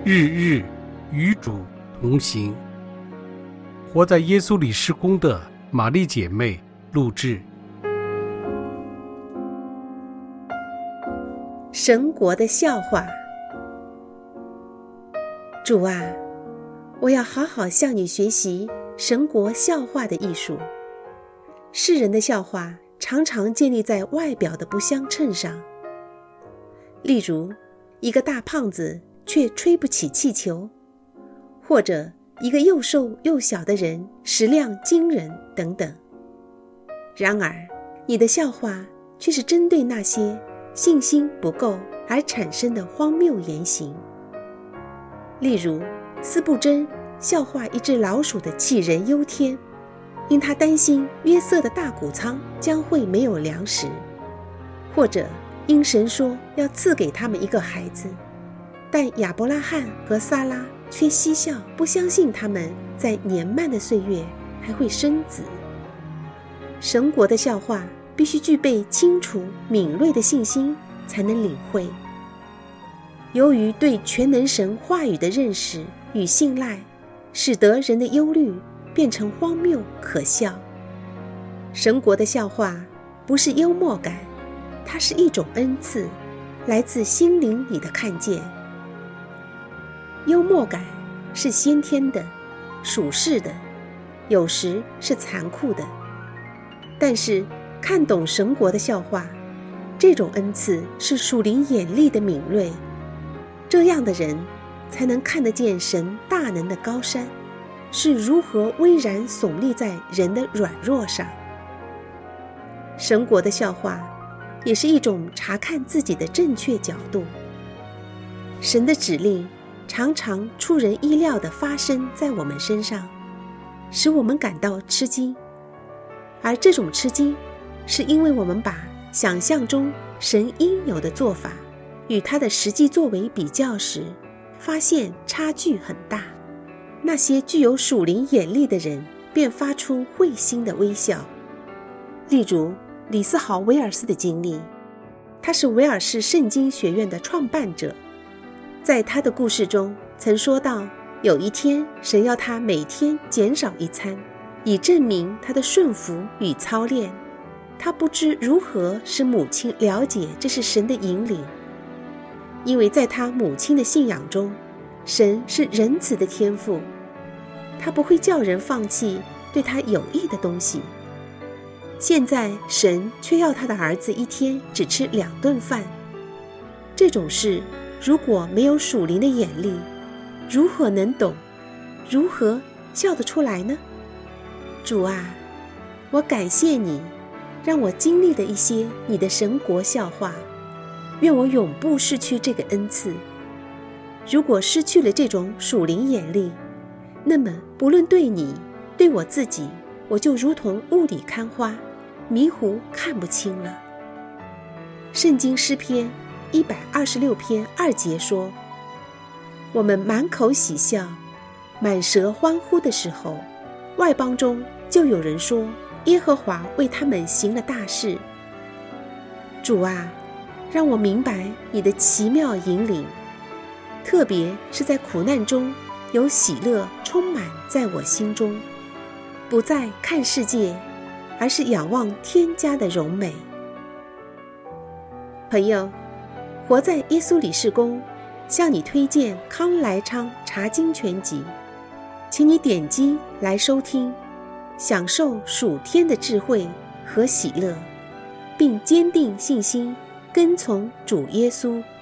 日日与主同行。活在耶稣里事工的玛丽姐妹录制。 神国的笑话。主啊，我要好好向你学习神国笑话的艺术。世人的笑话常常建立在外表的不相称上，例如一个大胖子却吹不起气球，或者一个又瘦又小的人食量惊人等等。然而你的笑话却是针对那些信心不够而产生的荒谬言行。例如司布真笑话一只老鼠的杞人忧天，因他担心约瑟的大谷仓将会没有粮食，或者因神说要赐给他们一个孩子，但亚伯拉罕和撒拉却嬉笑，不相信他们在年迈的岁月还会生子。神国的笑话必须具备清楚敏锐的信心才能领会。由于对全能神话语的认识与信赖，使得人的忧虑变成荒谬可笑。神国的笑话不是幽默感，它是一种恩赐，来自心灵里的看见。幽默感是先天的、属世的，有时是残酷的。但是看懂神国的笑话，这种恩赐是属灵眼力的敏锐，这样的人才能看得见神大能的高山是如何巍然耸立在人的软弱上。神国的笑话也是一种查看自己的正确角度。神的指令常常出人意料地发生在我们身上，使我们感到吃惊，而这种吃惊是因为我们把想象中神应有的做法与他的实际作为比较时，发现差距很大。那些具有属灵眼力的人便发出会心的微笑。例如李斯豪威尔斯的经历，他是威尔士圣经学院的创办者。在他的故事中曾说到，有一天神要他每天减少一餐，以证明他的顺服与操练。他不知如何使母亲了解这是神的引领，因为在他母亲的信仰中，神是仁慈的天父，他不会叫人放弃对他有益的东西。现在神却要他的儿子一天只吃2顿饭。这种事如果没有属灵的眼力，如何能懂？如何笑得出来呢？主啊，我感谢你，让我经历了一些你的神国笑话，愿我永不失去这个恩赐。如果失去了这种属灵眼力，那么不论对你对我自己，我就如同雾里看花，迷糊看不清了。圣经诗篇126篇2节说，我们满口喜笑，满舌欢呼的时候，外邦中就有人说，耶和华为他们行了大事。主啊，让我明白你的奇妙引领，特别是在苦难中有喜乐充满在我心中，不再看世界，而是仰望天家的荣美。朋友，活在耶稣里事工向你推荐康来昌查经全集，请你点击来收听，享受属天的智慧和喜乐，并坚定信心，跟从主耶稣。